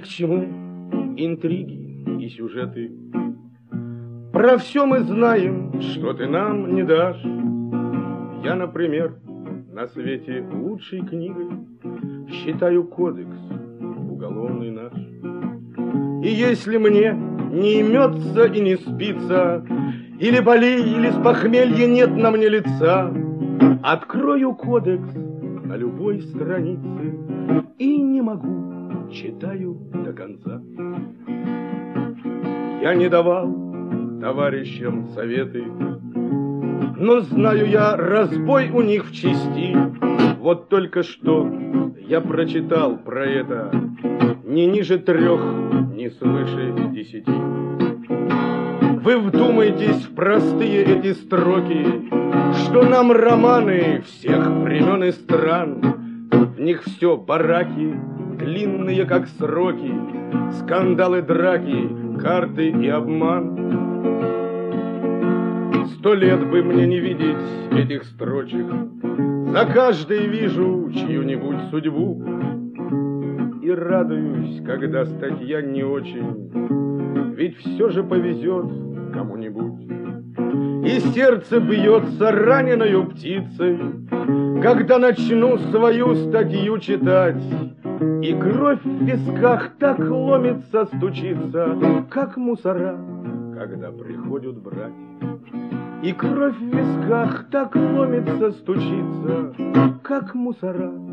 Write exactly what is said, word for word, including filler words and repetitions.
к чему интриги и сюжеты. Про все мы знаем, что ты нам не дашь. Я, например, на свете лучшей книгой считаю кодекс уголовный наш. И если мне не имется и не спится, или болей, или с похмелья нет на мне лица, открою кодекс на любой странице и не могу, читаю до конца. Я не давал товарищам советы, но знаю я, разбой у них в чести. Вот только что я прочитал про это не ниже трех, не свыше десяти. Вы вдумайтесь в простые эти строки, что нам романы всех времен и стран. В них все бараки, длинные как сроки, скандалы, драки, карты и обман. Сто лет бы мне не видеть этих строчек, за каждой вижу чью-нибудь судьбу. И радуюсь, когда статья не очень, ведь все же повезет кому-нибудь. И сердце бьется раненою птицей, когда начну свою статью читать. И кровь в висках так ломится, стучится, как мусора, когда приходят брать. И кровь в висках так ломится, стучится, как мусора,